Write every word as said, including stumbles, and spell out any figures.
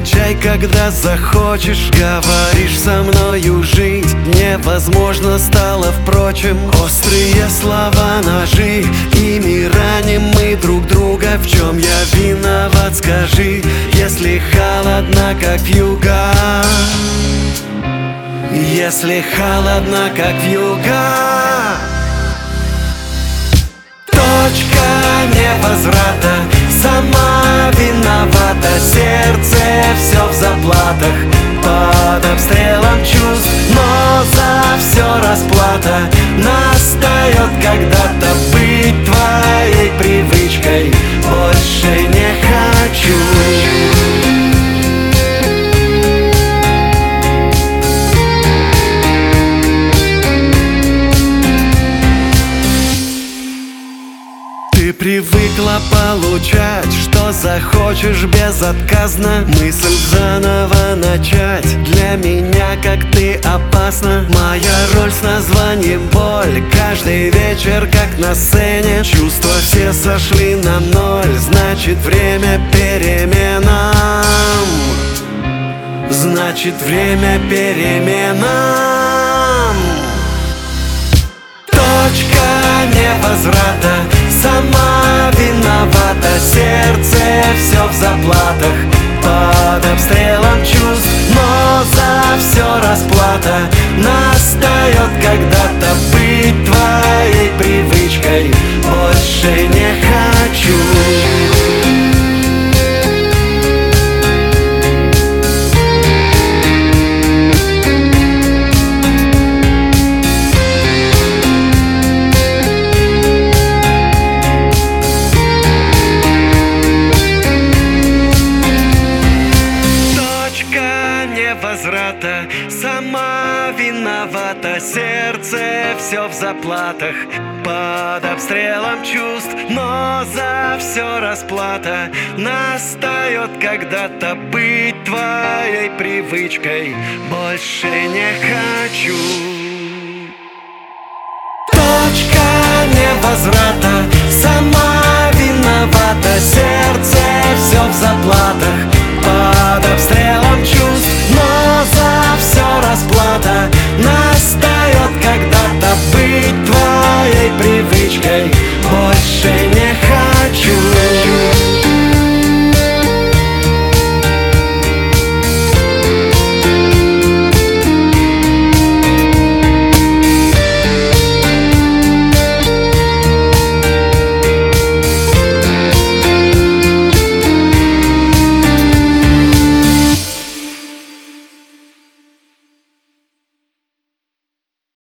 Отвечай, когда захочешь. Говоришь, со мною жить невозможно стало. Впрочем, острые слова ножи, ими раним мы друг друга. В чем я виноват, скажи, если холодно, как вьюга? Если холодно, как вьюга. Точка невозврата, сама виновата. Сердце все в заплатах, под обстрелом чувств, но за все расплата. Настает когда-то быть твоей привычкой. Больше не хочу. Ты привыкла получать, что захочешь безотказно. Мысль заново начать для меня, как ты, опасна. Моя роль с названием боль, каждый вечер, как на сцене. Чувства все сошли на ноль, значит время переменам. Значит время переменам. Точка невозврата, сама виновата. Сердце все в заплатах, под обстрелом чувств, но за все расплата. Настает когда-то быть твоей привычкой. Больше не хочу. Возврата, сама виновата. Сердце все в заплатах, под обстрелом чувств, но за все расплата. Настает когда-то быть твоей привычкой. Больше не хочу. Точка невозврата, сама виновата. Сердце все в заплатах, под обстрелом